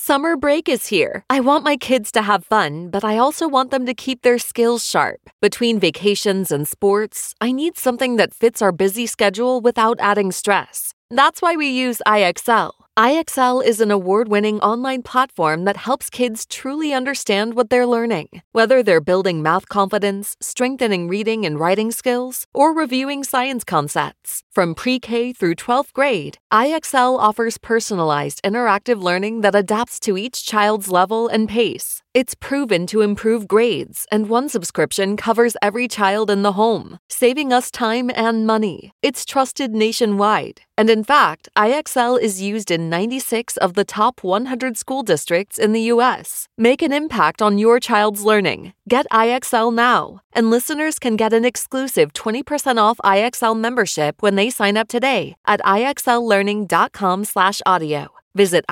Summer break is here. I want my kids to have fun, but I also want them to keep their skills sharp. Between vacations and sports, I need something that fits our busy schedule without adding stress. That's why we use IXL. IXL is an award-winning online platform that helps kids truly understand what they're learning. Whether they're building math confidence, strengthening reading and writing skills, or reviewing science concepts. From pre-K through 12th grade, IXL offers personalized interactive learning that adapts to each child's level and pace. It's proven to improve grades, and one subscription covers every child in the home, saving us time and money. It's trusted nationwide. And in fact, IXL is used in 96 of the top 100 school districts in the U.S. Make an impact on your child's learning. Get IXL now. And listeners can get an exclusive 20% off IXL membership when they sign up today at IXLlearning.com/audio. Visit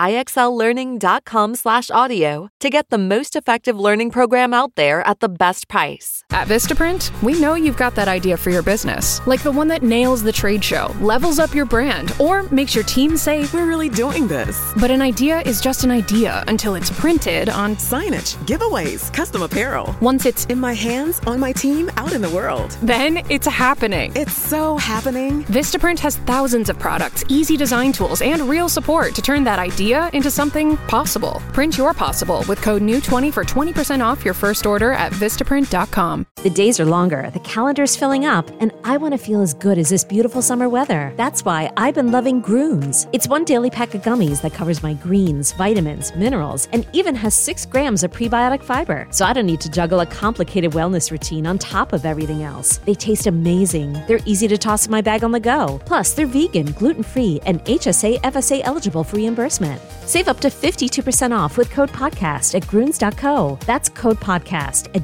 IXLlearning.com/audio to get the most effective learning program out there at the best price. At Vistaprint, we know you've got that idea for your business, like the one that nails the trade show, levels up your brand, or makes your team say, "We're really doing this." But an idea is just an idea until it's printed on signage, giveaways, custom apparel. Once it's in my hands, on my team, out in the world. Then it's happening. It's so happening. Vistaprint has thousands of products, easy design tools, and real support to turn that idea into something possible. Print your possible with code NEW20 for 20% off your first order at Vistaprint.com. The days are longer, the calendar's filling up, and I want to feel as good as this beautiful summer weather. That's why I've been loving Grooms. It's one daily pack of gummies that covers my greens, vitamins, minerals, and even has 6 grams of prebiotic fiber. So I don't need to juggle a complicated wellness routine on top of everything else. They taste amazing. They're easy to toss in my bag on the go. Plus, they're vegan, gluten-free, and HSA, FSA eligible for reimbursement. Save up to 52% off with code podcast at Grunes.co. That's code podcast at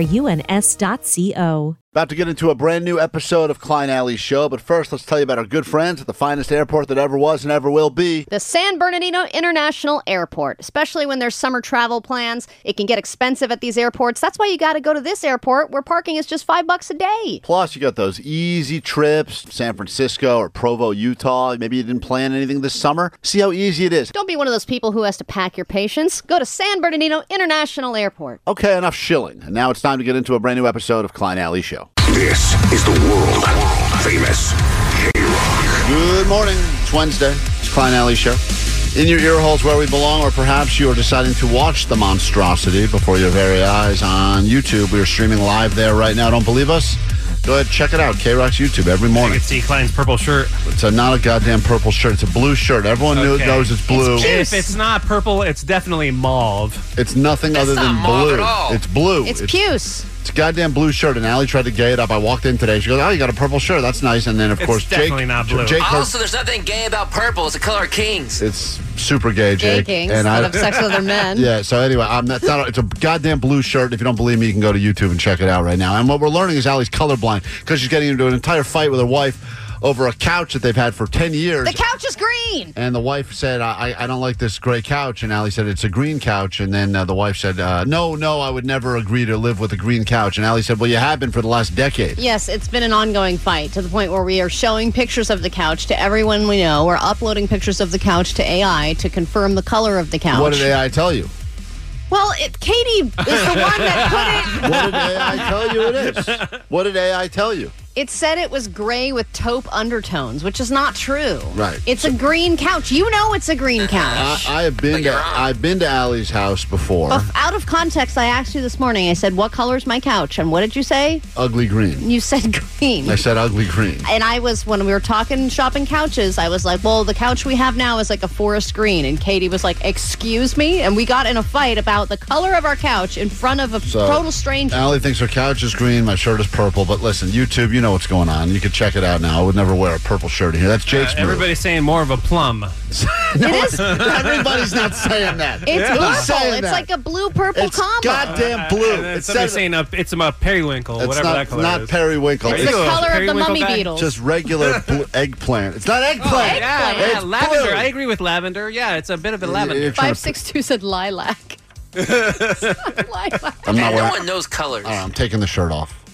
GRUNS.co. About to get into a brand new episode of Klein Alley Show, but first let's tell you about our good friends at the finest airport that ever was and ever will be. The San Bernardino International Airport. Especially when there's summer travel plans, it can get expensive at these airports. That's why you got to go to this airport where parking is just $5 a day. Plus, you got those easy trips, San Francisco or Provo, Utah. Maybe you didn't plan anything this summer. See how easy it is. Don't be one of those people who has to pack your patience. Go to San Bernardino International Airport. Okay, enough shilling. And now it's time to get into a brand new episode of Klein Alley Show. This is the world-famous K-Rock. Good morning. It's Wednesday. It's Klein Alley Show. In your ear holes where we belong, or perhaps you are deciding to watch the monstrosity before your very eyes on YouTube. We are streaming live there right now. Don't believe us? Go ahead, check it out. K-Rock's YouTube every morning. You can see Klein's purple shirt. It's not a goddamn purple shirt. It's a blue shirt. Everyone knows it's blue. If it's not purple, it's definitely mauve. It's nothing other than blue. It's blue. It's puce. It's a goddamn blue shirt, and Allie tried to gay it up. I walked in today. She goes, "Oh, you got a purple shirt. That's nice." And then, of course, Jake. Definitely not blue. Also, there's nothing gay about purple. It's the color of kings. It's super gay, Jake. Gay kings that have sex with other men. Yeah. So anyway, it's a goddamn blue shirt. If you don't believe me, you can go to YouTube and check it out right now. And what we're learning is Allie's colorblind because she's getting into an entire fight with her wife over a couch that they've had for 10 years. The couch is green. And the wife said, I don't like this gray couch. And Allie said, it's a green couch. And then the wife said, no, I would never agree to live with a green couch. And Allie said, well, you have been for the last decade. Yes, it's been an ongoing fight to the point where we are showing pictures of the couch to everyone we know. We're uploading pictures of the couch to AI to confirm the color of the couch. What did AI tell you? Well, Katie is the one that put it. What did AI tell you it is? What did AI tell you? It said it was gray with taupe undertones, which is not true. Right. It's a green couch. You know it's a green couch. I've been to Allie's house before. Out of context, I asked you this morning. I said, "What color is my couch?" And what did you say? Ugly green. You said green. I said ugly green. And when we were talking shopping couches, I was like, "Well, the couch we have now is like a forest green." And Katie was like, "Excuse me?" And we got in a fight about the color of our couch in front of a total stranger. Allie thinks her couch is green. My shirt is purple. But listen, YouTube, you know what's going on. You can check it out now. I would never wear a purple shirt in here. That's Jake's move. Everybody's saying more of a plum. No, it is. Everybody's not saying that. It's purple. It's like a blue-purple combo. Goddamn blue. It's saying it's a periwinkle, whatever that color is. It's not periwinkle. It's the color of the mummy beetles. Just regular eggplant. It's not eggplant. Yeah, lavender. Blue. I agree with lavender. Yeah, it's a bit of a lavender. 562 said lilac. I'm not no wearing. one knows colors. I'm taking the shirt off.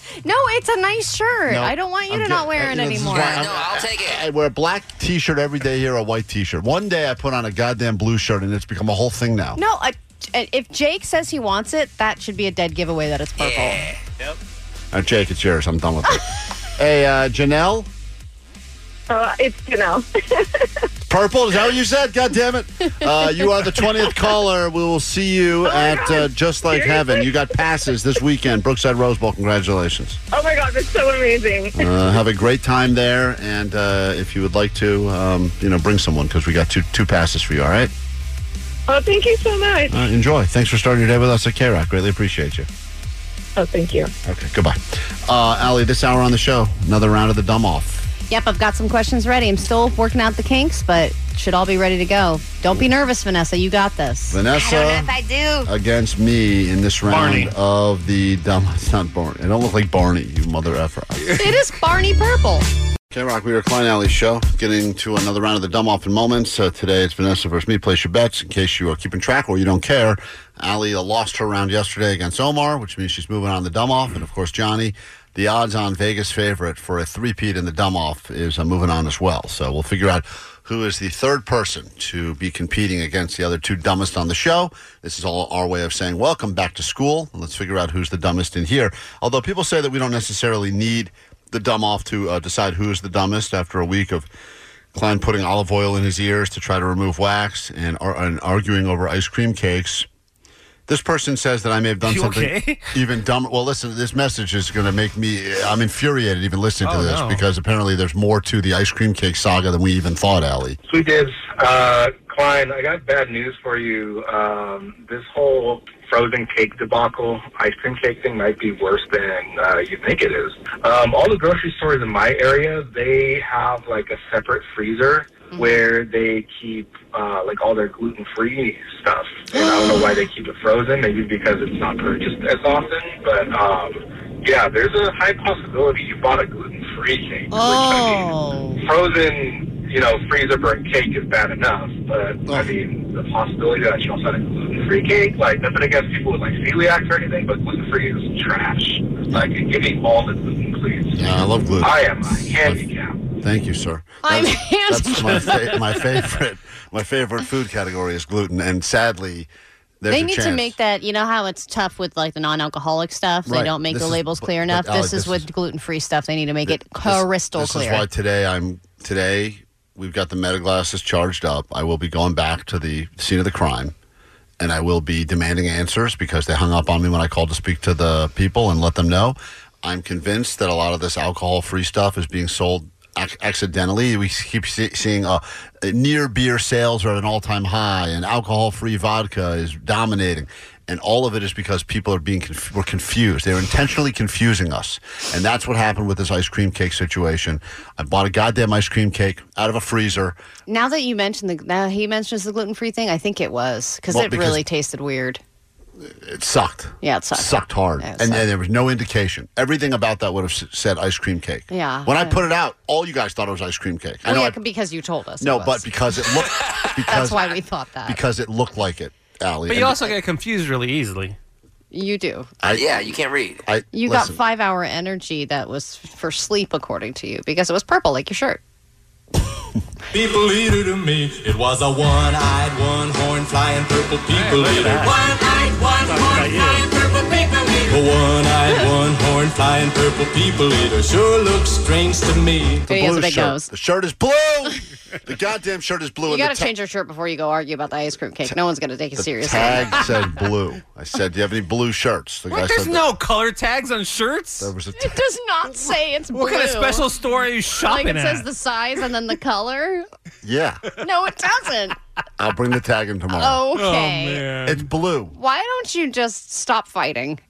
No, it's a nice shirt. No, I don't want you to not wear it this is anymore. why I'll take it. I wear a black T-shirt every day here, a white T-shirt. One day I put on a goddamn blue shirt, and it's become a whole thing now. No, if Jake says he wants it, that should be a dead giveaway that it's purple. Yeah. Yep. All right, Jake, it's yours. I'm done with it. Hey, Janelle? It's Janelle. Purple, is that what you said? God damn it. You are the 20th caller. We will see you at Just Like Heaven. You got passes this weekend. Brookside Rose Bowl. Congratulations. Oh, my God. That's so amazing. Have a great time there. And if you would like to, bring someone because we got two passes for you, all right? Oh, thank you so much. Enjoy. Thanks for starting your day with us at K-Rock. Greatly appreciate you. Oh, thank you. Okay, goodbye. Allie, this hour on the show, another round of the dumb off. Yep, I've got some questions ready. I'm still working out the kinks, but should all be ready to go. Don't be nervous, Vanessa. You got this. Vanessa I don't know if I do. Against me in this round Barney. of the dumb. It's not Barney. It don't look like Barney, you mother effer. It is Barney Purple. K-Rock, we are Klein Alley Show. Getting to another round of the dumb off in moments. Today it's Vanessa versus me. Place your bets in case you are keeping track or you don't care. Allie lost her round yesterday against Omar, which means she's moving on the dumb off. And, of course, Johnny, the odds-on Vegas favorite for a three-peat in the dumb off, is moving on as well. So we'll figure out who is the third person to be competing against the other two dumbest on the show. This is all our way of saying welcome back to school. Let's figure out who's the dumbest in here. Although people say that we don't necessarily need the dumb off to decide who is the dumbest after a week of Klein putting olive oil in his ears to try to remove wax and arguing over ice cream cakes. This person says that I may have done something even dumber. Well, listen, this message is going to make I'm infuriated even listening to this because apparently there's more to the ice cream cake saga than we even thought, Allie. Sweet Dibs, Klein, I got bad news for you. This whole frozen cake debacle, ice cream cake thing might be worse than you think it is. All the grocery stores in my area, they have like a separate freezer where they keep like all their gluten-free stuff. And I don't know why they keep it frozen, maybe because it's not purchased as often. But yeah, there's a high possibility you bought a gluten-free cake. Which, I mean, frozen, freezer burnt cake is bad enough. But I mean, the possibility that you also had a gluten-free cake, like nothing against people with like celiac or anything, but gluten-free is trash. Like, give me all the gluten, please. Yeah, I love gluten. I am a handicap. Thank you, sir. That's my favorite. My favorite food category is gluten, and sadly, they need to make that. You know how it's tough with like the non-alcoholic stuff. They don't make the labels clear enough. This is with gluten-free stuff. They need to make it crystal clear. This is why today we've got the meta glasses charged up. I will be going back to the scene of the crime, and I will be demanding answers because they hung up on me when I called to speak to the people and let them know. I'm convinced that a lot of this alcohol-free stuff is being sold accidentally. We keep seeing near beer sales are at an all-time high, and alcohol-free vodka is dominating. And all of it is because people are we're confused. They're intentionally confusing us. And that's what happened with this ice cream cake situation. I bought a goddamn ice cream cake out of a freezer. Now that you mentioned now he mentions the gluten-free thing, I think it was because it really tasted weird. It sucked. Yeah, it sucked. Sucked hard. Yeah, and there was no indication. Everything about that would have said ice cream cake. Yeah. When I put it out, all you guys thought it was ice cream cake. Because you told us. No, but because it looked... That's why we thought that. Because it looked like it, Allie. But you also get confused really easily. You do. Yeah, you can't read. You got 5-hour energy that was for sleep, according to you, because it was purple, like your shirt. People eater to me, it was a one-eyed, one-horn flying purple people eater. One-eyed, one-horn flying purple people eater. A one-eyed, one-horn flying purple people eater sure looks strange to me. He has a big nose. The shirt is blue. The goddamn shirt is blue. You got to change your shirt before you go argue about the ice cream cake. No one's going to take it seriously. The tag said blue. I said, do you have any blue shirts? The guy There's said no color tags on shirts. There was a It does not say it's blue. What kind of special store are you shopping Like it at? says the size and then the color. Yeah. No, it doesn't. I'll bring the tag in tomorrow. Okay. Oh, man. It's blue. Why don't you just stop fighting?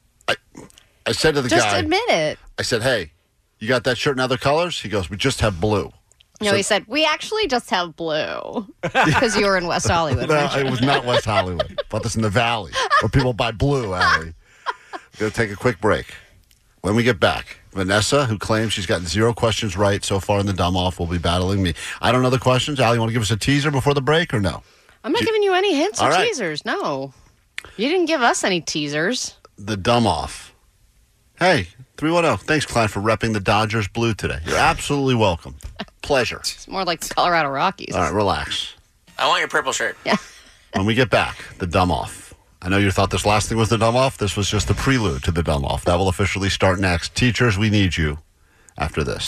I said to the guy. Just admit it. I said, hey, you got that shirt in other colors? He goes, we just have blue. No, he said, we actually just have blue. Because you were in West Hollywood. No, weren't you? it was not West Hollywood. Bought this in the Valley where people buy blue, Allie. We're going to take a quick break. When we get back, Vanessa, who claims she's gotten 0 questions right so far in the dumb off, will be battling me. I don't know the questions. Allie, you want to give us a teaser before the break or no? I'm not giving you any hints or All right. teasers. No. You didn't give us any teasers. The dumb off. Hey, 310. Thanks, Klein, for repping the Dodgers blue today. You're absolutely welcome. Pleasure. It's more like the Colorado Rockies. All right, relax. I want your purple shirt. Yeah. When we get back, the dumb off. I know you thought this last thing was the dumb off. This was just the prelude to the dumb off. That will officially start next. Teachers, we need you after this.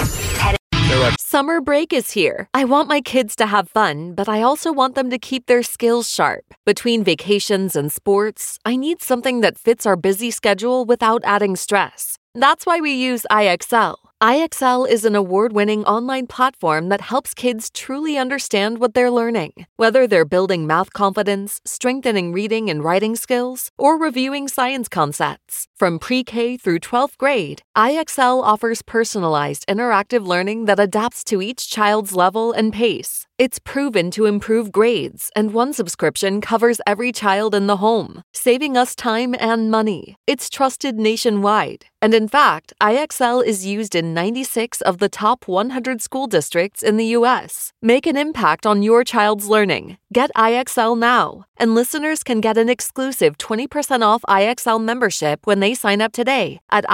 Summer break is here. I want my kids to have fun, but I also want them to keep their skills sharp. Between vacations and sports, I need something that fits our busy schedule without adding stress. That's why we use IXL. IXL is an award-winning online platform that helps kids truly understand what they're learning. Whether they're building math confidence, strengthening reading and writing skills, or reviewing science concepts. From pre-K through 12th grade, IXL offers personalized interactive learning that adapts to each child's level and pace. It's proven to improve grades, and one subscription covers every child in the home, saving us time and money. It's trusted nationwide. And in fact, IXL is used in 96 of the top 100 school districts in the U.S. Make an impact on your child's learning. Get IXL now. And listeners can get an exclusive 20% off IXL membership when they sign up today at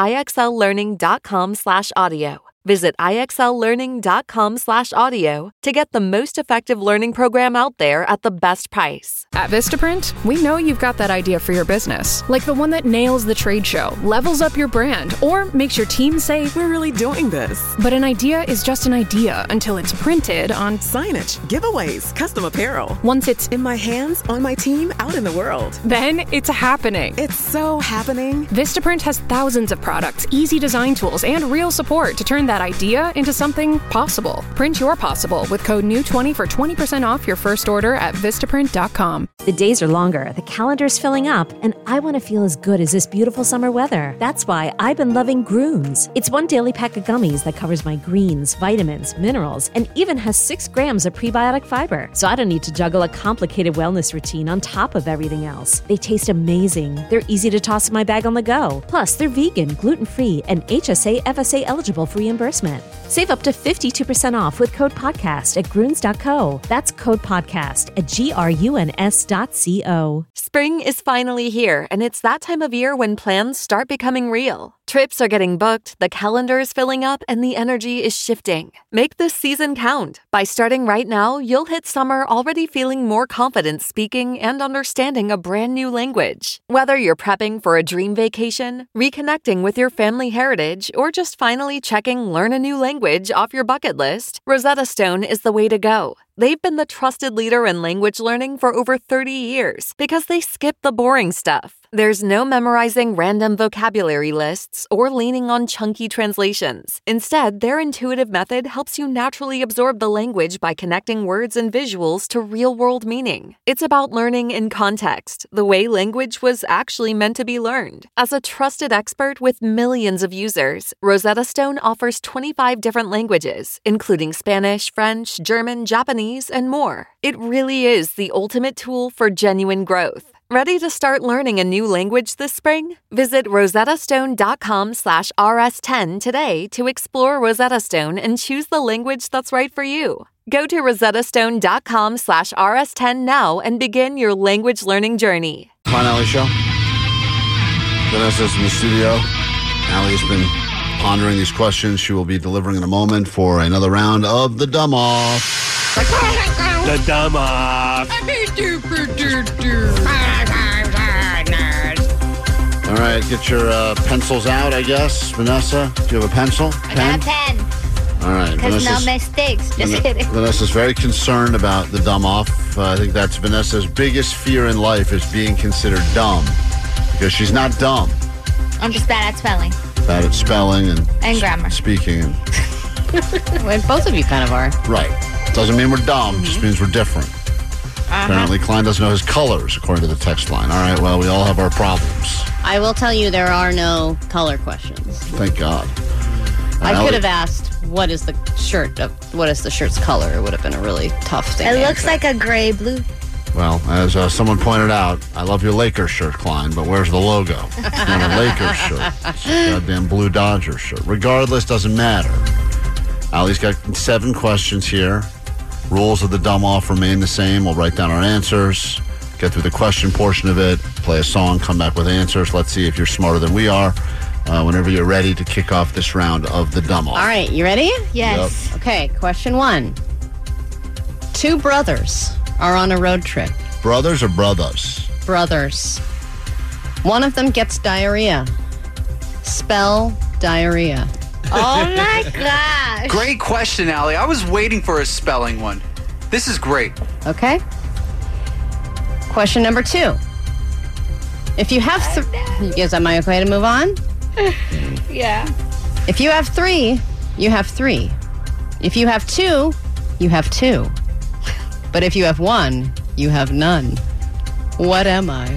IXLlearning.com/audio. Visit IXLlearning.com/audio to get the most effective learning program out there at the best price. At Vistaprint, we know you've got that idea for your business, like the one that nails the trade show, levels up your brand, or makes your team say, "We're really doing this." But an idea is just an idea until it's printed on signage, giveaways, custom apparel. Once it's in my hands, on my team, out in the world. Then it's happening. It's so happening. Vistaprint has thousands of products, easy design tools, and real support to turn that idea into something possible. Print your possible with code NEW20 for 20% off your first order at Vistaprint.com. The days are longer, the calendar's filling up, and I want to feel as good as this beautiful summer weather. That's why I've been loving Grooms. It's one daily pack of gummies that covers my greens, vitamins, minerals, and even has 6 grams of prebiotic fiber. So I don't need to juggle a complicated wellness routine on top of everything else. They taste amazing. They're easy to toss in my bag on the go. Plus, they're vegan, gluten-free, and HSA, FSA eligible for reimbursement. Save up to 52% off with code podcast at Grunes.co. That's code podcast at GRUNS.co. Spring is finally here, and it's that time of year when plans start becoming real. Trips are getting booked, the calendar is filling up, and the energy is shifting. Make this season count. By starting right now, you'll hit summer already feeling more confident speaking and understanding a brand new language. Whether you're prepping for a dream vacation, reconnecting with your family heritage, or just finally checking learn a new language off your bucket list, Rosetta Stone is the way to go. They've been the trusted leader in language learning for over 30 years because they skip the boring stuff. There's no memorizing random vocabulary lists or leaning on chunky translations. Instead, their intuitive method helps you naturally absorb the language by connecting words and visuals to real-world meaning. It's about learning in context, the way language was actually meant to be learned. As a trusted expert with millions of users, Rosetta Stone offers 25 different languages, including Spanish, French, German, Japanese, and more. It really is the ultimate tool for genuine growth. Ready to start learning a new language this spring? Visit rosettastone.com/rs10 today to explore Rosetta Stone and choose the language that's right for you. Go to rosettastone.com/rs10 now and begin your language learning journey. Klein Alley Show. Vanessa's in the studio. Allie's been pondering these questions she will be delivering in a moment for another round of the Dumb Off. The Dumb Off. All right, get your pencils out, I guess. Vanessa, do you have a pencil? I got a pen. All right. Because no mistakes. Just kidding. Vanessa's very concerned about the dumb off. I think that's Vanessa's biggest fear in life is being considered dumb. Because she's not dumb. I'm just bad at spelling. Bad at spelling and grammar. Speaking. Well, both of you kind of are. Right. Doesn't mean we're dumb. Just means we're different. Apparently, Klein doesn't know his colors, according to the text line. All right, well, we all have our problems. I will tell you there are no color questions. Thank God. I could have asked, what is the shirt's color? It would have been a really tough thing. It looks like a gray blue. Well, as someone pointed out, I love your Lakers shirt, Klein, but where's the logo? It's not a Lakers shirt. It's a goddamn blue Dodgers shirt. Regardless, doesn't matter. Allie's got 7 questions here. Rules of the dumb off remain the same. We'll write down our answers, get through the question portion of it, play a song, come back with answers. Let's see if you're smarter than we are. whenever you're ready to kick off this round of the Dumb Off. All right, you ready? Yes. Yep. Okay, question 1. 2 brothers are on a road trip. Brothers or brothers? Brothers. One of them gets diarrhea. Spell diarrhea. Oh my gosh. Great question, Allie. I was waiting for a spelling one. This is great. Okay. Question number 2. If you have am I okay to move on? Yeah. If you have 3, you have 3. If you have 2, you have 2. But if you have 1, you have none. What am I?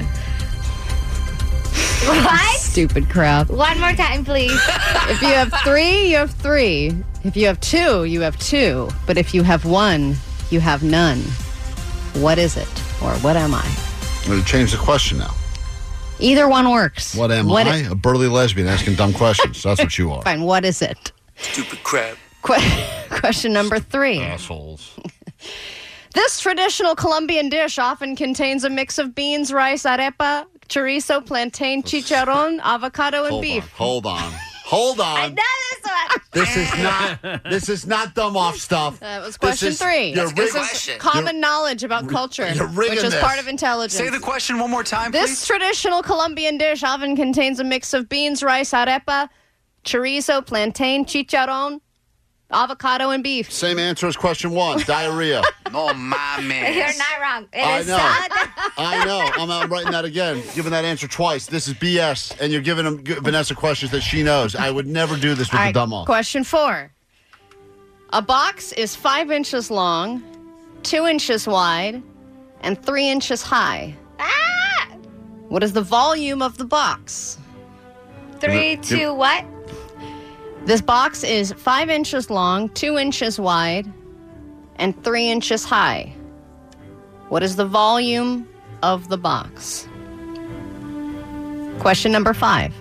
What? Stupid crap. One more time, please. If you have 3, you have 3. If you have 2, you have 2. But if you have 1, you have none. What is it? Or what am I? I'm going to change the question now. Either one works. What am I? A burly lesbian asking dumb questions. That's what you are. Fine. What is it? Stupid crap. Question number 3. Assholes. This traditional Colombian dish often contains a mix of beans, rice, arepa, chorizo, plantain, chicharron, avocado, and beef. Hold on. I know this one. This is not dumb off stuff. That was question 3. This is common knowledge about culture, which is part of intelligence. Say the question one more time, This please. traditional Colombian dish often contains a mix of beans, rice, arepa, chorizo, plantain, chicharron, avocado, and beef. Same answer as question 1. Diarrhea. No mames. You're not wrong. I know. I'm writing that again, giving that answer twice. This is BS, and you're giving Vanessa questions that she knows. I would never do this with the dumb off. Question 4. A box is 5 inches long, 2 inches wide, and 3 inches high. Ah! What is the volume of the box? 3, 2, what? This box is 5 inches long, 2 inches wide, and 3 inches high. What is the volume of the box? Question number 5.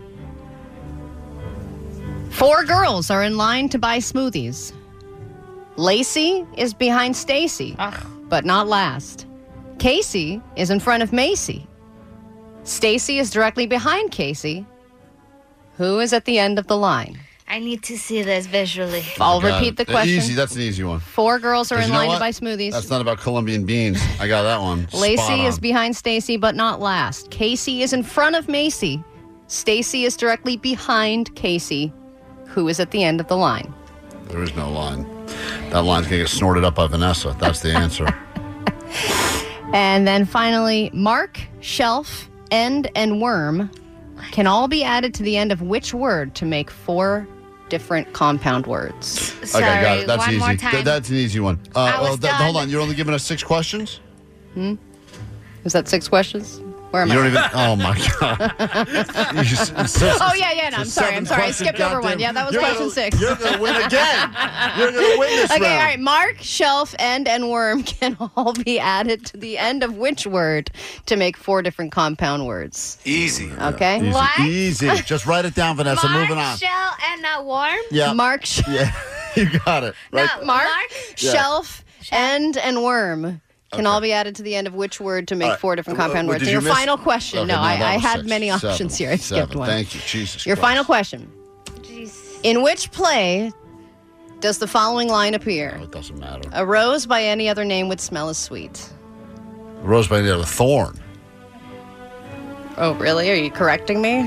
4 girls are in line to buy smoothies. Lacey is behind Stacy, but not last. Casey is in front of Macy. Stacy is directly behind Casey. Who is at the end of the line? I need to see this visually. I'll repeat the question. Easy. That's an easy one. 4 girls are in You know line what? to buy smoothies. That's not about Colombian beans. I got that one. Lacey is behind Stacy, but not last. Casey is in front of Macy. Stacy is directly behind Casey. Who is at the end of the line? There is no line. That line's going to get snorted up by Vanessa. That's the answer. And then finally, Mark, Shelf, End, and Worm can all be added to the end of which word to make 4 different compound words? Sorry, okay, got it. That's one easy. more time. That's an easy one. Hold on. You're only giving us 6 questions? Is that 6 questions? Where am You I? don't even. Oh my god. Oh, yeah. No, I'm sorry. I skipped over one. Yeah, that was question 6. You're going to win again. You're going to win this Okay, round. all right. Mark, Shelf, End, and Worm can all be added to the end of which word to make 4 different compound words? Easy. Okay. Easy. What? Easy. Just write it down, Vanessa. Moving on. Shell, and a worm? Yeah. Mark, Yeah. You got it. Right. No, Mark, Yeah. Shelf, End, and Worm can all be added to the end of which word to make All right. 4 different compound words. Did So you your miss- final question. Okay, No, no, that I was had 6, many 7, options here. I skipped 7. one. Thank you. Jesus Your Christ. final question. Jeez. In which play does the following line appear? Oh, it doesn't matter. A rose by any other name would smell as sweet. Rose by the thorn. Oh, really? Are you correcting me?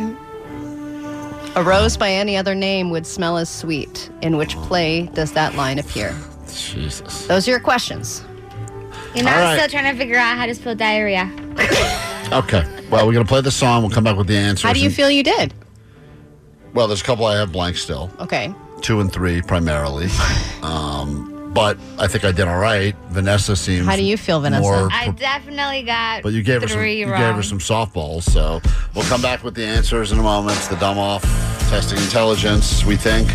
A rose by any other name would smell as sweet. In which play does that line appear? Jesus. Those are your questions. You know, All I'm right. still trying to figure out how to spell diarrhea. Okay. Well, we're going to play the song. We'll come back with the answers. How do you feel you did? Well, there's a couple I have blank still. Okay. 2 and 3 primarily. But I think I did all right. Vanessa seems. How do you feel, Vanessa? more I definitely got But you gave her some. 3 You wrong. gave her some softballs. So we'll come back with the answers in a moment. It's the dumb off, testing intelligence. We think,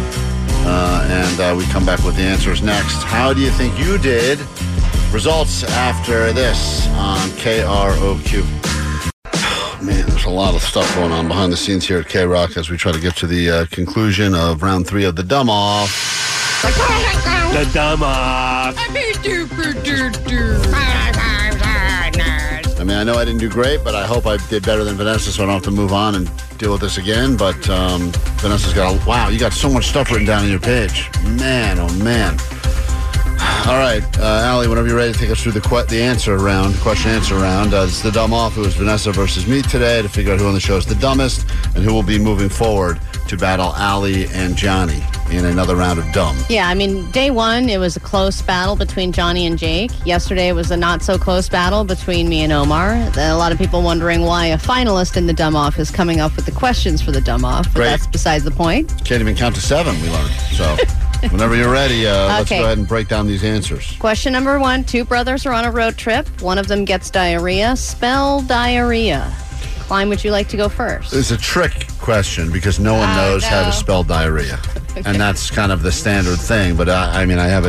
and we come back with the answers next. How do you think you did? Results after this on KROQ. Man, there's a lot of stuff going on behind the scenes here at K-Rock as we try to get to the conclusion of round 3 of the dumb off. The dumb off. And I mean, I know I didn't do great, but I hope I did better than Vanessa so I don't have to move on and deal with this again. But Vanessa's got wow, you got so much stuff written down on your page. Man, oh, man. All right, Allie, whenever you're ready to take us through the question-answer round. It's the Dumb Off. It was Vanessa versus me today to figure out who on the show is the dumbest and who will be moving forward to battle Allie and Johnny in another round of Dumb. Yeah, I mean, day one, it was a close battle between Johnny and Jake. Yesterday, it was a not-so-close battle between me and Omar. A lot of people wondering why a finalist in the Dumb Off is coming up with the questions for the Dumb Off, but that's besides the point. Can't even count to 7, we learned. So whenever you're ready, let's go ahead and break down these answers. Question number 1, 2 brothers are on a road trip. One of them gets diarrhea. Spell diarrhea. Klein, would you like to go first? It's a trick question because no one knows how to spell diarrhea. Okay. And that's kind of the standard thing. But I mean, I have a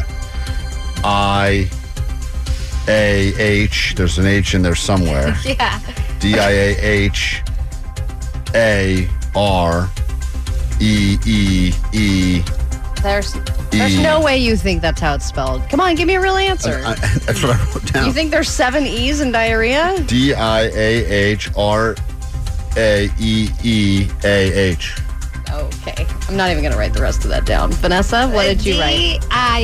D-I-A-H. There's an H in there somewhere. Yeah. D-I-A-H-A-R-E-E-E. There's no way you think that's how it's spelled. Come on, give me a real answer. That's what I wrote down. You think there's 7 E's in diarrhea? D-I-A-H-R-A-E-E-A-H. Okay. I'm not even going to write the rest of that down. Vanessa, what did you write?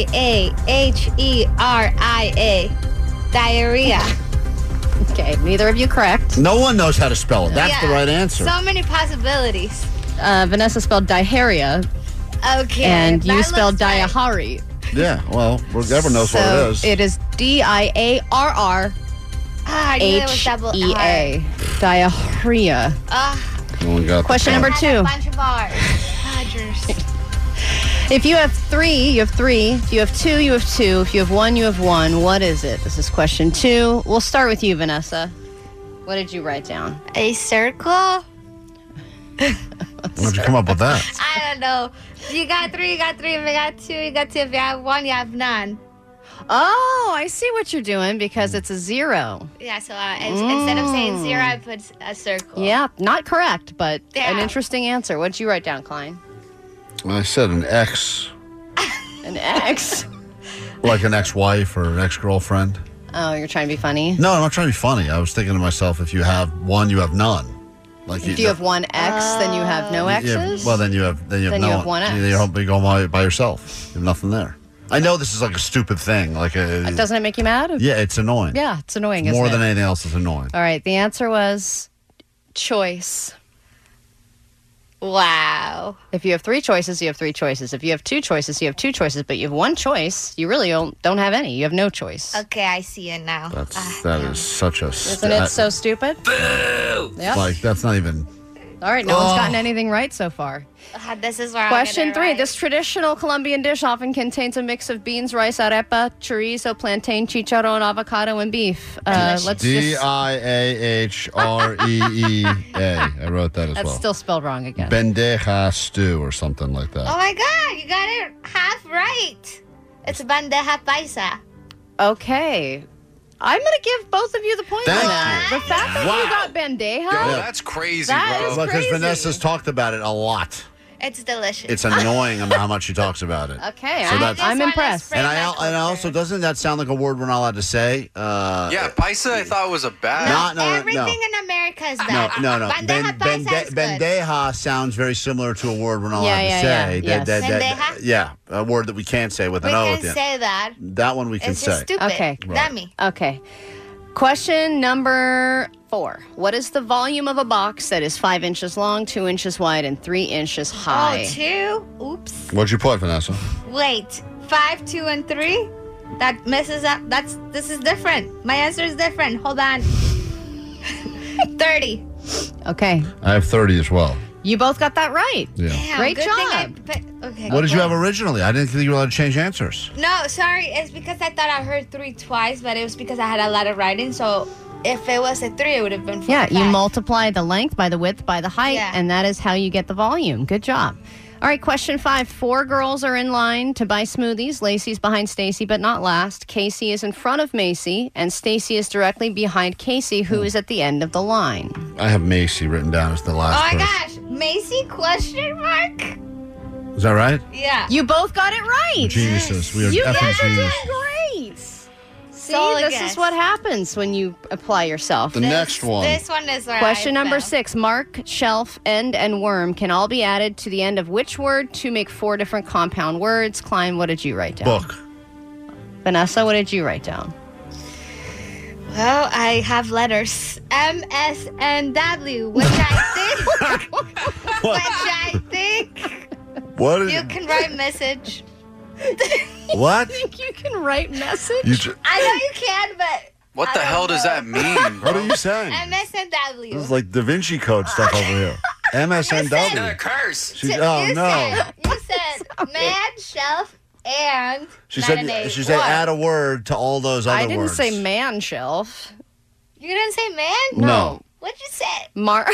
D-I-A-H-E-R-I-A. Diarrhea. Okay, neither of you correct. No one knows how to spell it. That's the right answer. So many possibilities. Vanessa spelled diarrhea. Okay. And you spelled diahari. Yeah, well, everyone knows what it is. It is D-I-A-R-R. I knew it was double H-E-A. Diarrhea. No one got Question number 2. A bunch of R's. If you have 3, you have 3. If you have 2, you have 2. If you have 1, you have 1. What is it? This is question 2. We'll start with you, Vanessa. What did you write down? A circle? Where'd you come up with that? I don't know. You got 3, you got 3. If you got 2, you got 2. If you have 1, you have none. Oh, I see what you're doing because it's a 0. Yeah, so instead of saying 0, I put a circle. Yeah, not correct, but an interesting answer. What did you write down, Klein? I said an X. An X? Like an ex-wife or an ex-girlfriend. Oh, you're trying to be funny? No, I'm not trying to be funny. I was thinking to myself, if you have 1, you have none. Like if you have 1 X, then you have no X's? Well, then you have no. You have 1 X. You're going by yourself. You have nothing there. I know this is like a stupid thing. Doesn't it make you mad? Yeah, it's annoying. Yeah, it's annoying, More isn't than it? anything else, it's annoying. All right, the answer was choice. Wow. If you have 3 choices, you have 3 choices. If you have 2 choices, you have 2 choices. But you have 1 choice, you really don't have any. You have no choice. Okay, I see it now. That is such a... Isn't it so stupid? Boo! Yep. Like, that's not even... All right, no one's gotten anything right so far. This is where Question I'm 3. right. This traditional Colombian dish often contains a mix of beans, rice, arepa, chorizo, plantain, chicharron, avocado, and beef. D-I-A-H-R-E-E-A. I wrote that as well. That's still spelled wrong again. Bandeja stew or something like that. Oh my God, you got it half right. It's bandeja paisa. Okay. I'm going to give both of you the point on that. The fact that you got bandeja. That's crazy, That bro. is Because Vanessa's talked about it a lot. It's delicious. It's annoying how much she talks about it. Okay, So that's- I'm impressed. And also, doesn't that sound like a word we're not allowed to say? Yeah, paisa I thought was a bad. Everything in America is bad. No. Bandeja paisa is good. Bandeja sounds very similar to a word we're not allowed to Yeah, say. yes. Bandeja? Yeah, a word that we can't say with an O We at can the end. say that. That one we can It's say. just stupid. Okay. Dummy. Okay. Question number 4. What is the volume of a box that is 5 inches long, 2 inches wide, and 3 inches high? 2. Oops. What'd you put, Vanessa? Wait. 5, 2, and 3? That messes up. This is different. My answer is different. Hold on. 30. Okay. I have 30 as well. You both got that right. Yeah. Damn, Great good job. thing okay. What did you have originally? I didn't think you were allowed to change answers. No, sorry. It's because I thought I heard 3 twice, but it was because I had a lot of writing. So if it was a 3, it would have been 4. Yeah, you multiply the length by the width by the height, and that is how you get the volume. Good job. All right, question 5. 4 girls are in line to buy smoothies. Lacey's behind Stacy, but not last. Casey is in front of Macy, and Stacy is directly behind Casey, who is at the end of the line. I have Macy written down as the last Oh my person. gosh. Macy question mark? Is that right? Yeah. You both got it right. Geniuses. We are You effing guys are geniuses. doing great. See, this is what happens when you apply yourself. The next one. This one is where Question I number fell. 6. Mark, shelf, end, and worm can all be added to the end of which word to make 4 different compound words? Klein, what did you write down? Book. Vanessa, what did you write down? Well, I have letters M, S, and W, which I think What is you can write message. What? I think you can write message. I know you can, but What the hell does that mean? What are you saying? M, S, and W. This is like Da Vinci Code stuff over here. MSNW. Another curse. Oh, no. You said man, shelf, and She not said an A. she said What? add a word to all those other I didn't words. say man shelf. You didn't say man? No. What'd you say? Mark.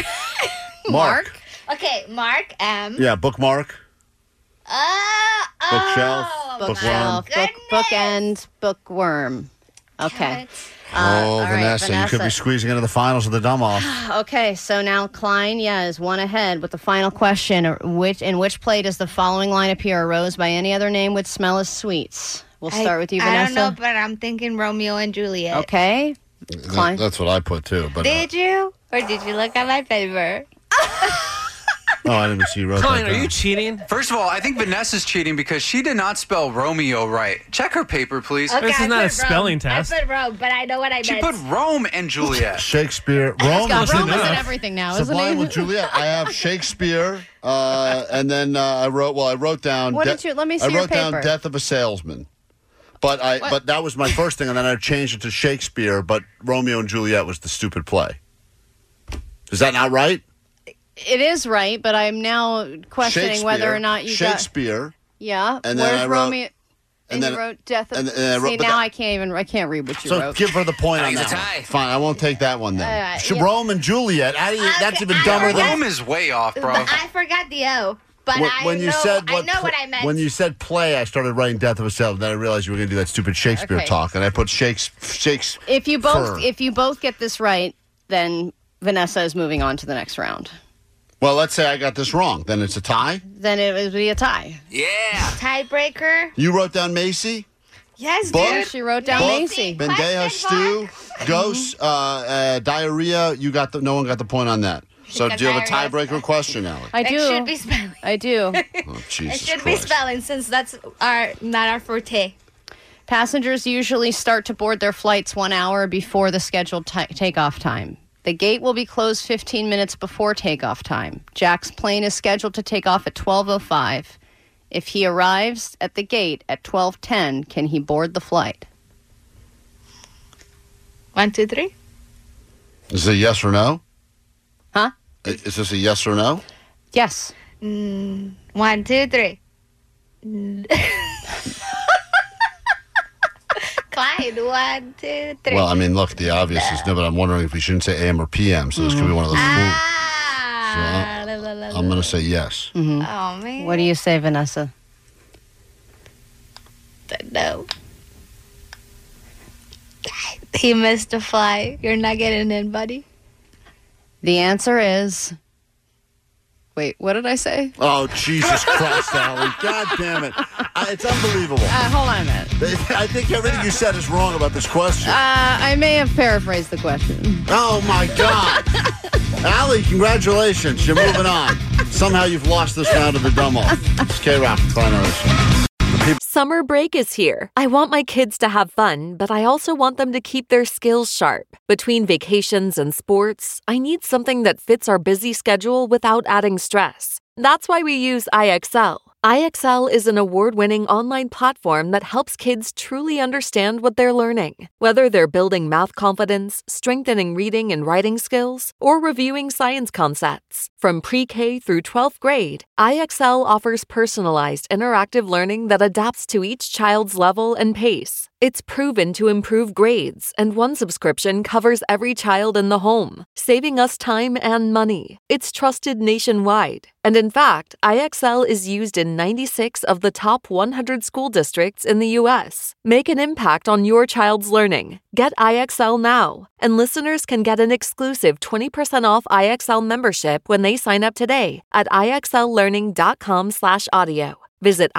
Okay, Mark M. Yeah, bookmark. Bookshelf. Bookshelf. Bookend. Bookworm. Okay. all right, Vanessa, you could be squeezing into the finals of the dumb off. Okay, so now Klein, is one ahead with the final question. In which play does the following line appear? A rose by any other name would smell as sweets. We'll start with you, Vanessa. I don't know, but I'm thinking Romeo and Juliet. Okay. Klein. That's what I put too. But Did you? Or did you look at my paper? oh, I didn't see you wrote Klein, that are down. you cheating? First of all, I think Vanessa's cheating because she did not spell Romeo right. Check her paper, please. Okay, This is I not a put spelling Rome. test. I put Rome, but I know what I She meant. put Rome and Juliet. Shakespeare. Rome. Rome is in everything now, isn't Sublime he? with Juliet. I have Shakespeare, and then I wrote down. What did you? Let me see I your wrote paper. down Death of a Salesman. But that was my first thing, and then I changed it to Shakespeare. But Romeo and Juliet was the stupid play. Is that not right? It is right, but I'm now questioning whether or not you Shakespeare. Yeah. And then Where's I wrote- Romeo? And then- you wrote Death of... and I wrote- See, but now that- I can't read what you So wrote. give her the point on It's a that. tie. One. Fine, I won't take that one then. yeah. Rome and Juliet. That's even dumber than Rome is way off, bro. I forgot the O. But when I you know, said I know what I meant. When you said play, I started writing Death of a Salesman. Then I realized you were going to do that stupid Shakespeare Okay. talk, and I put Shakespeare. If you both get this right, then Vanessa is moving on to the next round. Well, let's say I got this wrong. Then it's a tie. Then it would be a tie. Yeah. Tiebreaker. You wrote down Macy, Yes, Book? dude. She wrote down Macy. Bendeja stew, ghosts, diarrhea. You got no one got the point on that. So Because do you have a diarrhea. tiebreaker question, Alec? I do. It should be spelling. I do. Oh, Jesus It should Christ. be spelling since that's not our forte. Passengers usually start to board their flights 1 hour before the scheduled takeoff time. The gate will be closed 15 minutes before takeoff time. Jack's plane is scheduled to take off at 12:05. If he arrives at the gate at 12:10, can he board the flight? 1, 2, 3. Is it a yes or no? Huh? Is this a yes or no? Yes. 1, 2, 3. Clyde, 1, 2, 3. Well, I mean, look, the obvious is no, but I'm wondering if we shouldn't say AM or PM. So this could be one of those. Ah, la, la, la, I'm going to say yes. Oh, man. What do you say, Vanessa? No. He missed a flight. You're not getting in, buddy. The answer is... Wait, what did I say? Oh, Jesus Christ, Allie. God damn it. It's unbelievable. Hold on a minute. I think everything you said is wrong about this question. I may have paraphrased the question. Oh, my God. Allie, congratulations. You're moving on. Somehow you've lost this round of the dumb off. It's K-Rock, Klein Ellison. Summer break is here. I want my kids to have fun, but I also want them to keep their skills sharp. Between vacations and sports, I need something that fits our busy schedule without adding stress. That's why we use IXL. IXL is an award-winning online platform that helps kids truly understand what they're learning. Whether they're building math confidence, strengthening reading and writing skills, or reviewing science concepts. From pre-K through 12th grade, IXL offers personalized interactive learning that adapts to each child's level and pace. It's proven to improve grades, and one subscription covers every child in the home, saving us time and money. It's trusted nationwide. And in fact, IXL is used in 96 of the top 100 school districts in the U.S. Make an impact on your child's learning. Get IXL now, and listeners can get an exclusive 20% off IXL membership when they sign up today at IXLlearning.com/audio. Visit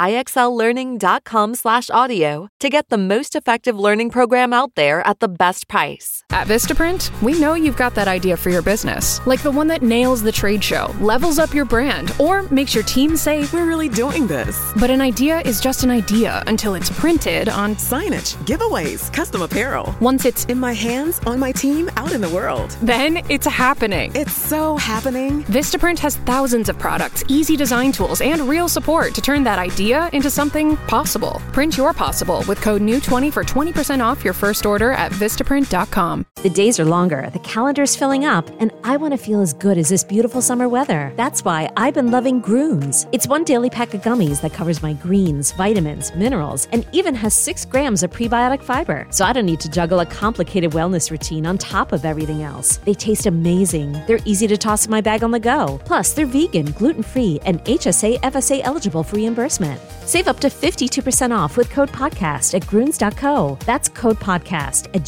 IXLLearning.com/audio to get the most effective learning program out there at the best price. At Vistaprint, we know you've got that idea for your business, like the one that nails the trade show, levels up your brand, or makes your team say, "We're really doing this." But an idea is just an idea until it's printed on signage, giveaways, custom apparel. Once it's in my hands, on my team, out in the world. Then it's happening. It's so happening. Vistaprint has thousands of products, easy design tools, and real support to turn that idea into something possible. Print your possible with code NEW20 for 20% off your first order at Vistaprint.com. The days are longer, the calendar's filling up, and I want to feel as good as this beautiful summer weather. That's why I've been loving Grooms. It's one daily pack of gummies that covers my greens, vitamins, minerals, and even has 6 grams of prebiotic fiber. So I don't need to juggle a complicated wellness routine on top of everything else. They taste amazing. They're easy to toss in my bag on the go. Plus, they're vegan, gluten-free, and HSA, FSA eligible for reimbursement. Save up to 52% off with code podcast at Grunes.co. That's code podcast at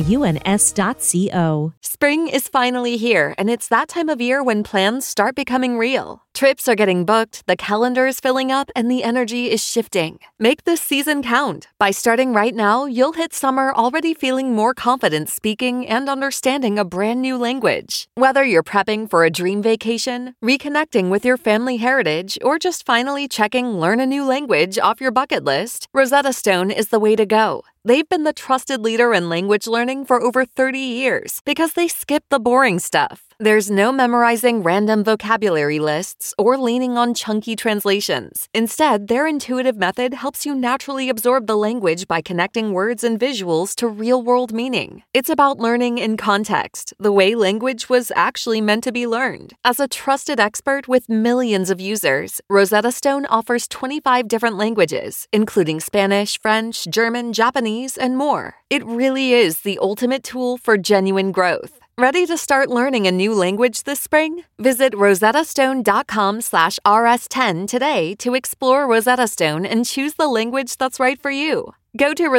GRUNS.co. Spring is finally here, and it's that time of year when plans start becoming real. Trips are getting booked, the calendar is filling up, and the energy is shifting. Make this season count. By starting right now, you'll hit summer already feeling more confident speaking and understanding a brand new language. Whether you're prepping for a dream vacation, reconnecting with your family heritage, or just finally checking learn a new language off your bucket list, Rosetta Stone is the way to go. They've been the trusted leader in language learning for over 30 years because they skip the boring stuff. There's no memorizing random vocabulary lists or leaning on chunky translations. Instead, their intuitive method helps you naturally absorb the language by connecting words and visuals to real-world meaning. It's about learning in context, the way language was actually meant to be learned. As a trusted expert with millions of users, Rosetta Stone offers 25 different languages, including Spanish, French, German, Japanese, and more. It really is the ultimate tool for genuine growth. Ready to start learning a new language this spring? Visit rosettastone.com/rs10 today to explore Rosetta Stone and choose the language that's right for you. Go to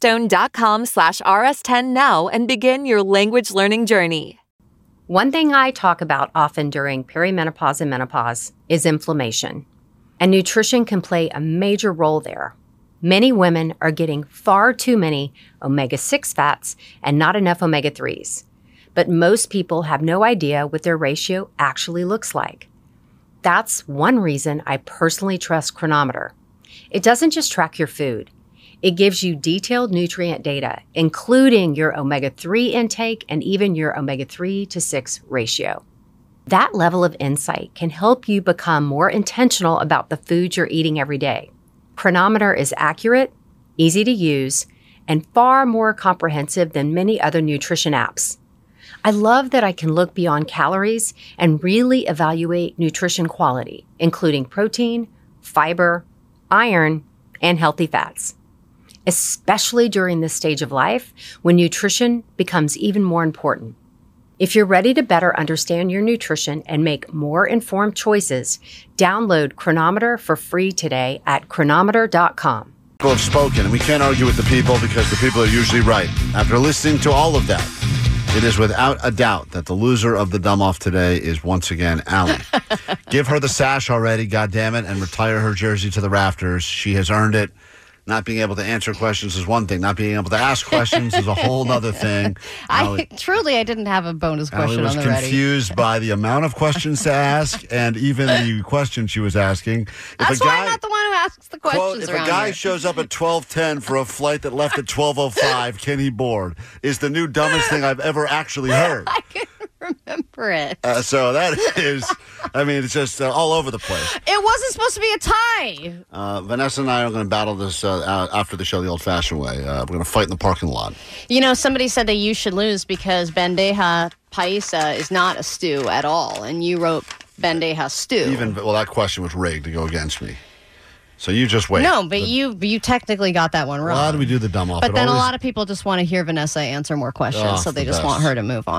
rosettastone.com/rs10 now and begin your language learning journey. One thing I talk about often during perimenopause and menopause is inflammation, and nutrition can play a major role there. Many women are getting far too many omega-6 fats and not enough omega-3s. But most people have no idea what their ratio actually looks like. That's one reason I personally trust Chronometer. It doesn't just track your food. It gives you detailed nutrient data, including your omega-3 intake and even your omega-3 to 6 ratio. That level of insight can help you become more intentional about the foods you're eating every day. Chronometer is accurate, easy to use, and far more comprehensive than many other nutrition apps. I love that I can look beyond calories and really evaluate nutrition quality, including protein, fiber, iron, and healthy fats, especially during this stage of life when nutrition becomes even more important. If you're ready to better understand your nutrition and make more informed choices, download Chronometer for free today at chronometer.com. People have spoken, and we can't argue with the people because the people are usually right. After listening to all of that, it is without a doubt that the loser of the dumb off today is once again Allie. Give her the sash already, goddammit, and retire her jersey to the rafters. She has earned it. Not being able to answer questions is one thing. Not being able to ask questions is a whole other thing. I didn't have a bonus question on the ready. Allie was confused by the amount of questions to ask and even the question she was asking. That's why I'm not the one who asks the questions If a guy shows up at 12:10 for a flight that left at 12:05, can he board? Is the new dumbest thing I've ever actually heard. I couldn't remember it. So that is, it's just all over the place. It wasn't supposed to be a tie. Vanessa and I are going to battle this after the show the old-fashioned way. We're going to fight in the parking lot. Somebody said that you should lose because bandeja paisa is not a stew at all, and you wrote bandeja stew. That question was rigged to go against me. So you just wait. No, but you technically got that one wrong. Why do we do the dumb off? But then a lot of people just want to hear Vanessa answer more questions, so they just want her to move on.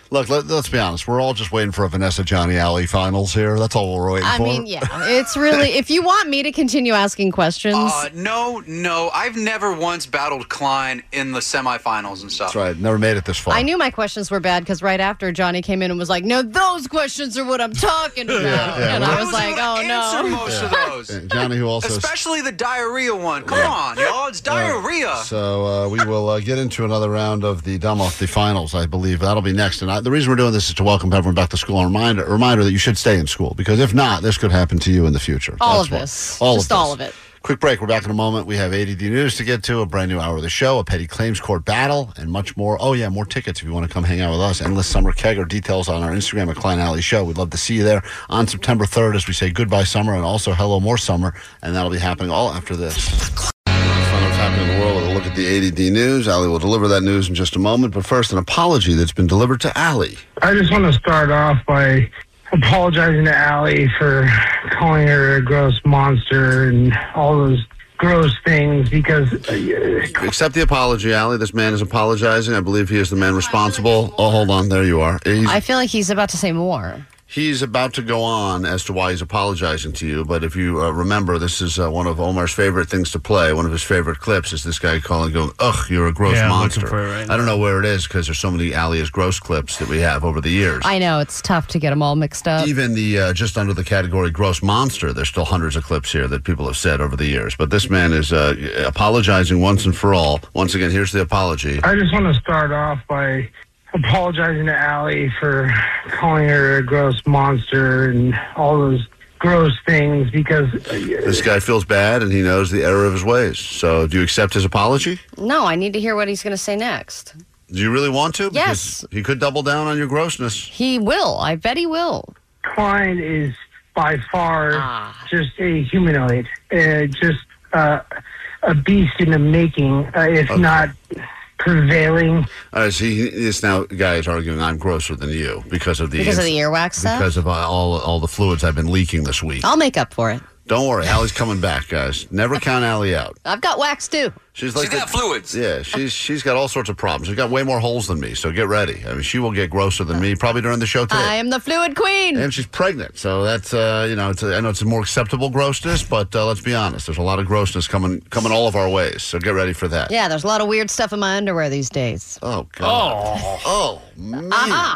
Look, let's be honest. We're all just waiting for a Vanessa Johnny Alley finals here. That's all we're waiting for. I mean, yeah. It's really, if you want me to continue asking questions. No. I've never once battled Klein in the semifinals and stuff. That's right. Never made it this far. I knew my questions were bad because right after Johnny came in and was like, no, those questions are what I'm talking about. And I was like, oh, no. Answer most of those. Yeah, Johnny, who also... Especially the diarrhea one. Come on, y'all. It's diarrhea. So we will get into another round of the Dumb Off the Finals, I believe. That'll be next. And the reason we're doing this is to welcome everyone back to school. And a reminder that you should stay in school. Because if not, this could happen to you in the future. All of it. Quick break. We're back in a moment. We have ADD News to get to, a brand new hour of the show, a petty claims court battle, and much more. Oh, yeah, more tickets if you want to come hang out with us. Endless Summer Kegger. Details on our Instagram at Klein Alley Show. We'd love to see you there on September 3rd as we say goodbye summer and also hello more summer. And that'll be happening all after this. What's happening in the world with a look at the ADD News. Allie will deliver that news in just a moment. But first, an apology that's been delivered to Allie. I just want to start off by apologizing to Allie for calling her a gross monster and all those gross things because... Accept the apology, Allie. This man is apologizing. I believe he is the man responsible. Oh, hold on. There you are. I feel like he's about to say more. He's about to go on as to why he's apologizing to you, but if you remember, this is one of Omar's favorite things to play. One of his favorite clips is this guy going, ugh, you're a gross monster. Right I don't know where it is because there's so many Ali is gross clips that we have over the years. I know, it's tough to get them all mixed up. Even the just under the category gross monster, there's still hundreds of clips here that people have said over the years. But this man is apologizing once and for all. Once again, here's the apology. I just want to start off by apologizing to Allie for calling her a gross monster and all those gross things because... This guy feels bad and he knows the error of his ways. So do you accept his apology? No, I need to hear what he's going to say next. Do you really want to? Yes. Because he could double down on your grossness. He will. I bet he will. Klein is by far just a humanoid. Just a beast in the making, if not... prevailing. All right, see, this now guy is arguing I'm grosser than you because of the earwax stuff? Because of all the fluids I've been leaking this week. I'll make up for it. Don't worry, Allie's coming back, guys. Never count Allie out. I've got wax too. She's got fluids. Yeah, she's got all sorts of problems. She's got way more holes than me, so get ready. I mean, she will get grosser than me probably during the show today. I am the fluid queen. And she's pregnant, so that's I know it's a more acceptable grossness, but let's be honest, there's a lot of grossness coming all of our ways. So get ready for that. Yeah, there's a lot of weird stuff in my underwear these days. Oh God. Oh man.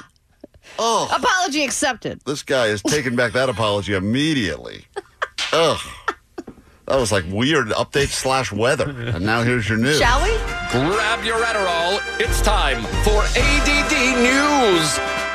Oh. Apology accepted. This guy is taking back that apology immediately. Ugh. That was like weird update/weather. And now here's your news. Shall we? Grab your Adderall. It's time for ADD News.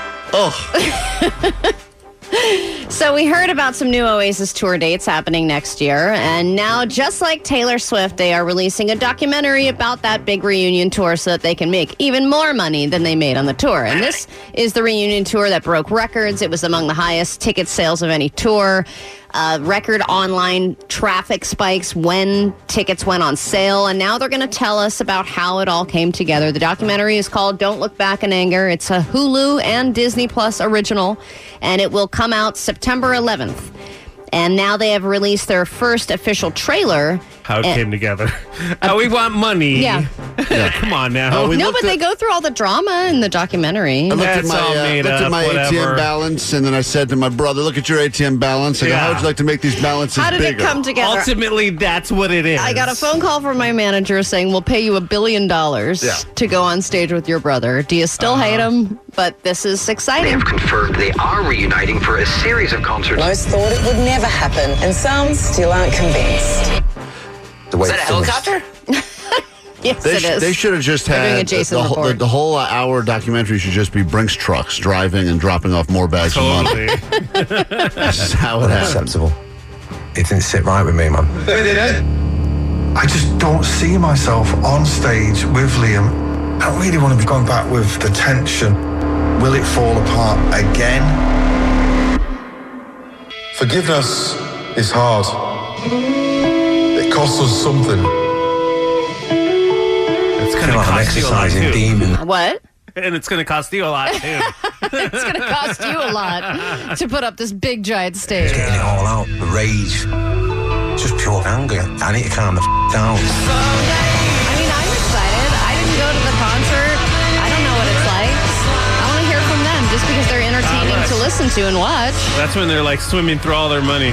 Oh. So we heard about some new Oasis tour dates happening next year. And now, just like Taylor Swift, they are releasing a documentary about that big reunion tour so that they can make even more money than they made on the tour. And this is the reunion tour that broke records. It was among the highest ticket sales of any tour. Record online traffic spikes when tickets went on sale. And now they're going to tell us about how it all came together. The documentary is called Don't Look Back in Anger. It's a Hulu and Disney Plus original, and it will come out September 11th. And now they have released their first official trailer. How it came together. We want money. Yeah. Come on now. No, but they go through all the drama in the documentary. I looked at my ATM balance, and then I said to my brother, look at your ATM balance. I go, how would you like to make these balances bigger? How did it come together? Ultimately, that's what it is. I got a phone call from my manager saying, we'll pay you $1 billion to go on stage with your brother. Do you still hate him? But this is exciting. They have confirmed they are reuniting for a series of concerts. Most thought it would never happen, and some still aren't convinced. Is that a helicopter? Yes, it is. They should have just had the whole hour documentary should just be Brinks trucks driving and dropping off more bags of money. This is how it happened. Acceptable. It didn't sit right with me, man. I just don't see myself on stage with Liam. I don't really want to be going back with the tension. Will it fall apart again? Forgiveness is hard. It costs us something. It's going to cost you a lot, too. Demon. What? And it's going to cost you a lot, too. It's going to cost you a lot to put up this big, giant stage. Just getting it all out. The rage. Just pure anger. I need to calm the down. I mean, I'm excited. I didn't go to the concert. I don't know what it's like. I want to hear from them. because they're entertaining to listen to and watch. That's when they're like swimming through all their money.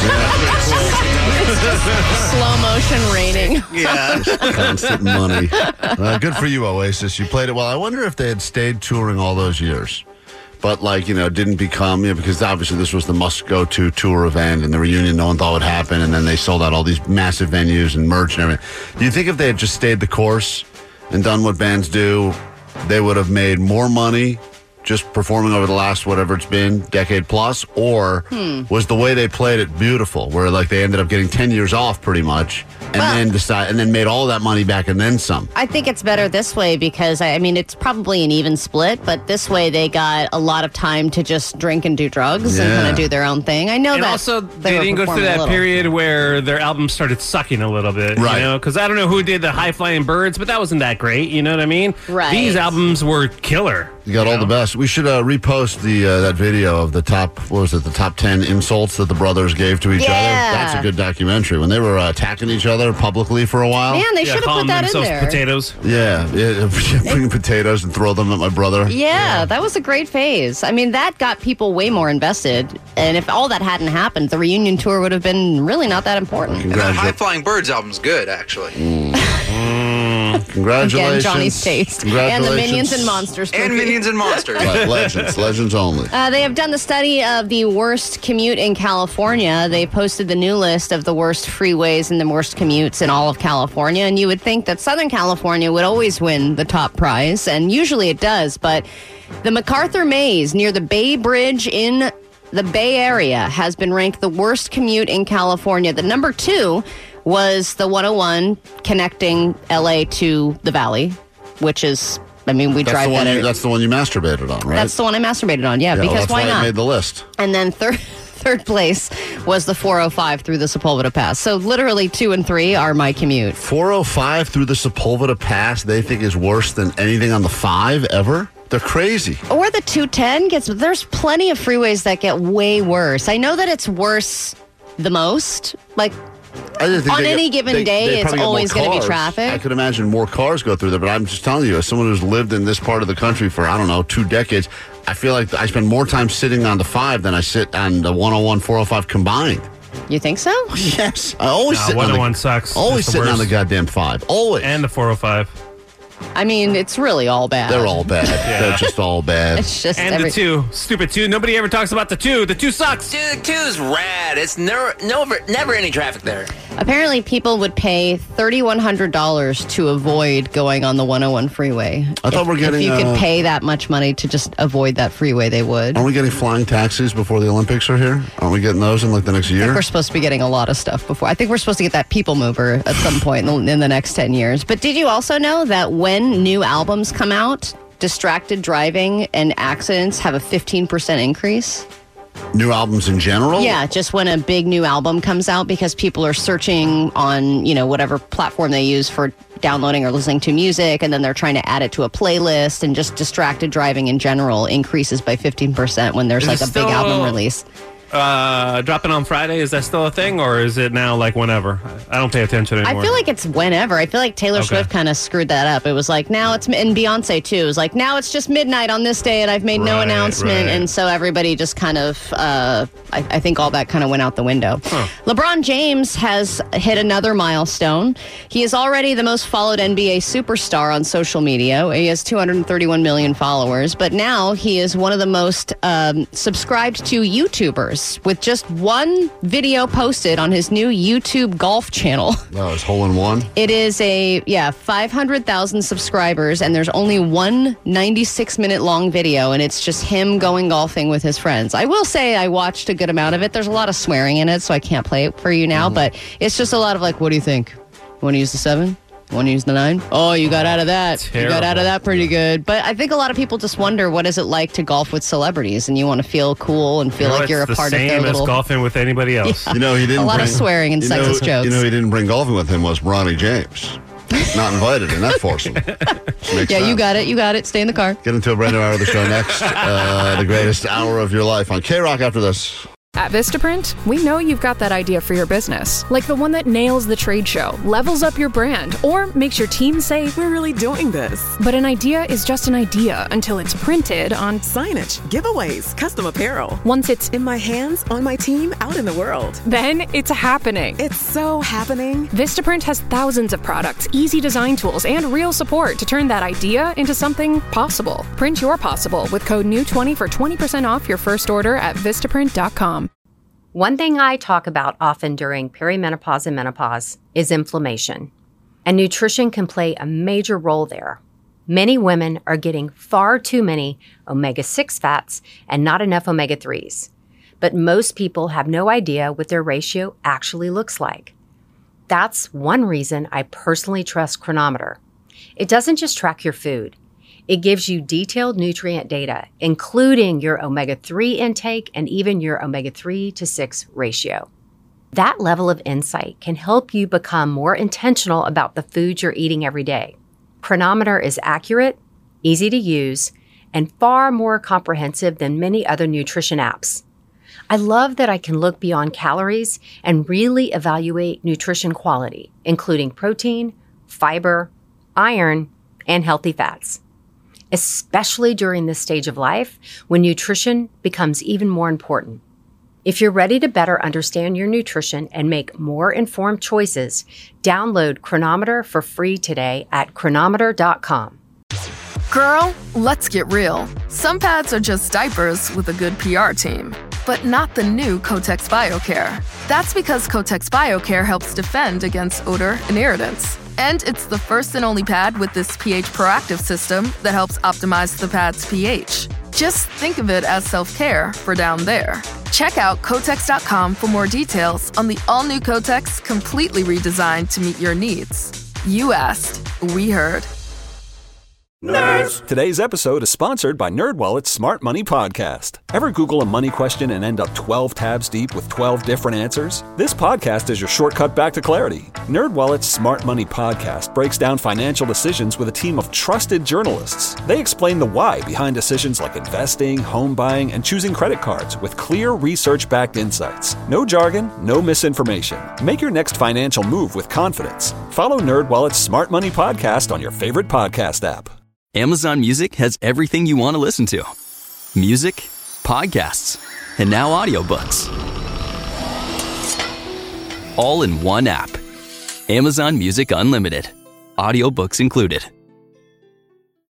Slow motion raining. Yeah. Constant money. Good for you, Oasis. You played it well. I wonder if they had stayed touring all those years. But, didn't become, because obviously this was the must-go-to tour event, and the reunion no one thought would happen, and then they sold out all these massive venues and merch and everything. Do you think if they had just stayed the course and done what bands do, they would have made more money just performing over the last, whatever it's been, decade plus? Or was the way they played it beautiful, where, they ended up getting 10 years off pretty much, and then made all that money back and then some? I think it's better this way because, it's probably an even split, but this way they got a lot of time to just drink and do drugs and kind of do their own thing. I know and that. Also, they didn't go through that period where their albums started sucking a little bit. Right. Because I don't know who did the High Flying Birds, but that wasn't that great. You know what I mean? Right. These albums were killer. You got all the best. We should repost that video of the top 10 insults that the brothers gave to each other. That's a good documentary. When they were attacking each other publicly for a while. Man, they should have put that in there. Potatoes. Yeah, bring potatoes and throw them at my brother. Yeah, that was a great phase. That got people way more invested. And if all that hadn't happened, the reunion tour would have been really not that important. And that High Flying Birds album's good, actually. Congratulations. Again, Johnny's taste. And the Minions and Monsters. And Minions and Monsters. Right, legends only. They have done the study of the worst commute in California. They posted the new list of the worst freeways and the worst commutes in all of California. And you would think that Southern California would always win the top prize. And usually it does. But the MacArthur Maze near the Bay Bridge in the Bay Area has been ranked the worst commute in California. The number 2 was the 101 connecting LA to the Valley, which is, we drive that. That's the one you masturbated on, right? That's the one I masturbated on, because that's why not? It made the list. And then third place was the 405 through the Sepulveda Pass. So literally 2 and 3 are my commute. 405 through the Sepulveda Pass, they think is worse than anything on the 5 ever? They're crazy. Or the 210 there's plenty of freeways that get way worse. I know that it's worse the most, on any given day, it's always going to be traffic. I could imagine more cars go through there, but I'm just telling you, as someone who's lived in this part of the country for, 2 decades, I feel like I spend more time sitting on the 5 than I sit on the 101, 405 combined. You think so? Yes. I always sit 101 sucks. Always sitting on the goddamn 5. Always. And the 405. It's really all bad. They're all bad. They're just all bad. It's just the 2. Stupid 2. Nobody ever talks about the 2. The 2 sucks. Dude, 2 is rad. It's never any traffic there. Apparently, people would pay $3,100 to avoid going on the 101 freeway. I thought if you could pay that much money to just avoid that freeway, they would. Aren't we getting flying taxis before the Olympics are here? Aren't we getting those in the next year? I think we're supposed to be getting a lot of stuff before. I think we're supposed to get that people mover at some point in the next 10 years. But did you also know that when new albums come out, distracted driving and accidents have a 15% increase? New albums in general? Yeah, just when a big new album comes out, because people are searching on, whatever platform they use for downloading or listening to music, and then they're trying to add it to a playlist, and just distracted driving in general increases by 15% when there's a big album release. Dropping on Friday, is that still a thing, or is it now whenever? I don't pay attention anymore. I feel like it's whenever. I feel like Taylor Swift kind of screwed that up. It was now it's, and Beyonce too. It was now it's just midnight on this day and I've made no announcement. Right. And so everybody just kind of, I think all that kind of went out the window. Huh. LeBron James has hit another milestone. He is already the most followed NBA superstar on social media. He has 231 million followers, but now he is one of the most subscribed to YouTubers, with just one video posted on his new YouTube golf channel. Oh, it's hole in one? It is 500,000 subscribers, and there's only one 96-minute long video, and it's just him going golfing with his friends. I will say I watched a good amount of it. There's a lot of swearing in it, so I can't play it for you now, but it's just a lot of what do you think? You want to use the 7? Want to use the 9? Oh, you got out of that. Terrible. You got out of that pretty good. But I think a lot of people just wonder, what is it like to golf with celebrities? And you want to feel cool and feel like you're a part of their little... It's the same as golfing with anybody else. Yeah. He didn't a lot of swearing and sexist jokes. He didn't bring golfing with him was Ronnie James. Not invited, and that forced him. Yeah, sense. You got it. Stay in the car. Get into a brand new hour of the show next. The greatest hour of your life on K-Rock after this. At Vistaprint, we know you've got that idea for your business, like the one that nails the trade show, levels up your brand, or makes your team say, "We're really doing this." But an idea is just an idea until it's printed on signage, giveaways, custom apparel. Once it's in my hands, on my team, out in the world. Then it's happening. It's so happening. Vistaprint has thousands of products, easy design tools, and real support to turn that idea into something possible. Print your possible with code NEW20 for 20% off your first order at Vistaprint.com. One thing I talk about often during perimenopause and menopause is inflammation, and nutrition can play a major role there. Many women are getting far too many omega-6 fats and not enough omega-3s, but most people have no idea what their ratio actually looks like. That's one reason I personally trust Cronometer. It doesn't just track your food. It gives you detailed nutrient data, including your omega-3 intake and even your omega-3 to 6 ratio. That level of insight can help you become more intentional about the foods you're eating every day. Cronometer is accurate, easy to use, and far more comprehensive than many other nutrition apps. I love that I can look beyond calories and really evaluate nutrition quality, including protein, fiber, iron, and healthy fats. Especially during this stage of life when nutrition becomes even more important. If you're ready to better understand your nutrition and make more informed choices, download Cronometer for free today at Cronometer.com. Girl, let's get real. Some pads are just diapers with a good PR team, but not the new Kotex BioCare. That's because Kotex BioCare helps defend against odor and irritants. And it's the first and only pad with this pH proactive system that helps optimize the pad's pH. Just think of it as self-care for down there. Check out Kotex.com for more details on the all-new Kotex, completely redesigned to meet your needs. You asked, we heard. Nerds! Today's episode is sponsored by NerdWallet's Smart Money Podcast. Ever Google a money question and end up 12 tabs deep with 12 different answers? This podcast is your shortcut back to clarity. NerdWallet's Smart Money Podcast breaks down financial decisions with a team of trusted journalists. They explain the why behind decisions like investing, home buying, and choosing credit cards with clear research-backed insights. No jargon, no misinformation. Make your next financial move with confidence. Follow NerdWallet's Smart Money Podcast on your favorite podcast app. Amazon Music has everything you want to listen to. Music, podcasts, and now audiobooks. All in one app. Amazon Music Unlimited. Audiobooks included.